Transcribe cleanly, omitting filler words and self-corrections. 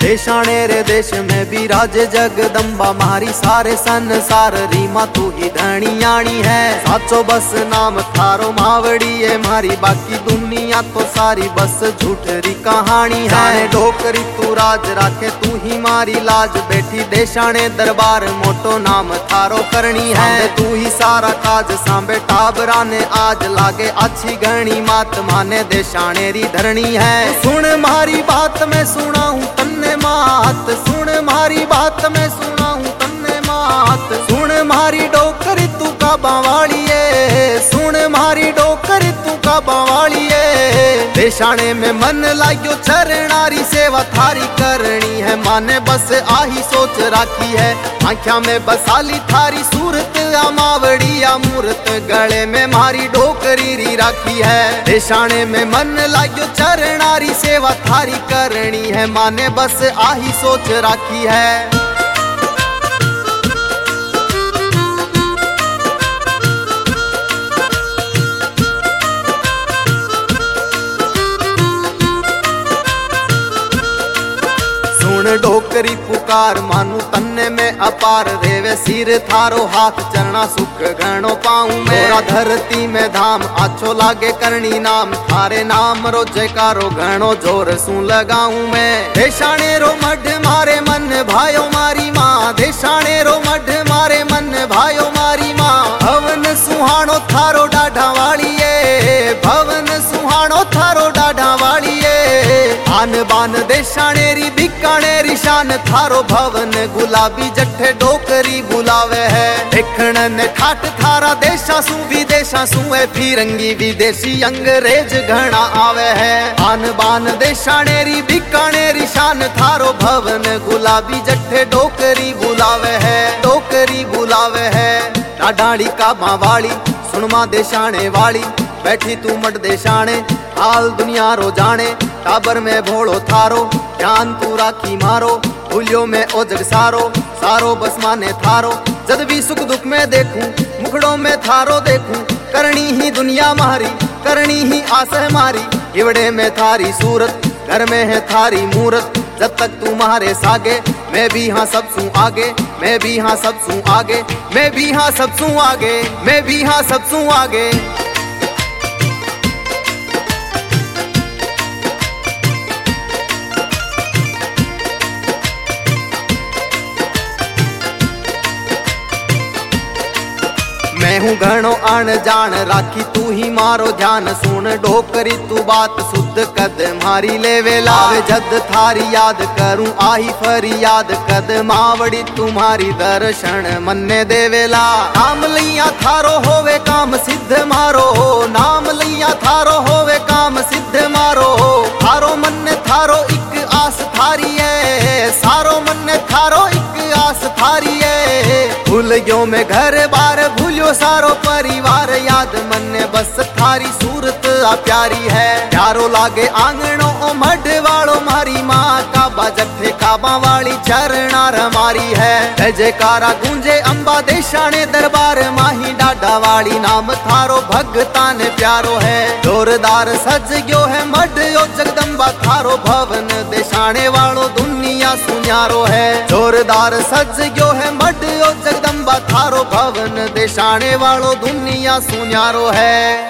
देशाने रे देश में भी राज जगदम्बा मारी सारे संसार रीमा तू ही धनी आनी है। साचो बस नाम थारो मावड़ी है मारी बाकी दुनिया तो सारी बस झूठरी कहानी है। डोकरी तू राज राखे तू ही मारी लाज बैठी देशाने दरबार मोटो नाम थारो करनी है। तू ही सारा काज सांबे टाबरा ने आज लागे अच्छी घनी मात माने देशाने री धरनी है। सुन मारी बात मैं सुनाऊं तन्ने मात, सुन मारी बात मैं सुनाऊं तन्ने मात। सुन मारी डोकरी तू का बावालिए, सुन मारी डोकरी तू का बावालिए। देशाने में मन लाग्यो चरणारी सेवा थारी करनी है। माने बस आही सोच राखी है आँख्या में बसाली थारी सूरत मावड़िया मूर्त गले में मारी डोकरी री राखी है। देशाने में मन लाग्यो चरणारी सेवा थारी करनी है। माने बस आही सोच राखी है। डोकरी पुकार मानू तन्ने में अपार रेवे सिर थारो हाथ चरणा सुख घणो पाऊं मैं। धरती में धाम आछो लागे करनी नाम थारे नाम रो जयकारो घणो जोर सू लगाऊं मैं। देशाने रो मढ मारे मन भायो मारी माँ, देशाने रो मढ मारे मन भायो मारी माँ। भवन सुहाणो थारो डाढ़ा वालिए, भवन सुहाणो थारो डाढ़ा वालिए। आन बान देशाने री बीकानेरी शान थारो भवन गुलाबी जट्ठे डोकरी बुलावे है। देखण ने ठाट थारा देशा सू विदेशा सू है फिरंगी विदेशी अंग्रेज घना आवे है। आन बान देशाने री बीकानेरी शान थारो भवन गुलाबी जट्ठे डोकरी बुलावे है, डोकरी बुलावे है। डाढ़ी का मावाली सुनमा देशाने वाली बैठी तू मट देशाने हाल दुनिया रो जाने। टाबर में भोड़ो थारो ध्यान तू राखी मारो भूलियो में ओ जग सारो, सारो बस माने थारो। जद भी सुख दुख में देखूं मुखड़ों में थारो देखूं। करनी ही दुनिया मारी करनी ही आस है मारी। इवड़े में थारी सूरत घर में है थारी मूरत। जब तक तुम्हारे सागे मैं भी हाँ सब सू आगे, मैं भी हाँ सब सू आगे, मैं भी हाँ सब सू आगे, मैं भी हाँ सब सू आगे। मैं हूँ घणो अनजान राखी तू ही मारो ध्यान। सुन डोकरी तू बात शुद्ध कद मारी ले वेला। जद थारी याद करूं आही फरियाद कद मावड़ी तुम्हारी दर्शन मन्ने देवेला। नाम लिया थारो होवे काम सिद्ध मारो, नाम लिया थारो होवे काम सिद्ध मारो। थारो मन थारो एक आस थारी है, सारो मन थारो एक आस थारी है। भूल गयो मैं घर बार भूलियो सारो परिवार याद मन्ने बस थारी सूरत आ प्यारी है। प्यारो लागे आंगणो ओ मढ वालो मारी माँ काबा जट्ठे काबा वाली चरणार मारी है। जय जयकारा गूंजे अम्बा देशाने दरबार माही डाढ़ा वाली नाम थारो भगता ने प्यारो है। जोरदार सज गयो है मढ ओ जगदम्बा थारो भवन देशाने वालो दुनिया सुन्यारो है। जोरदार सज गयो है मढ ओ जगदम्बा थारो भवन देशाने वालो दुनिया सुन्यारो है।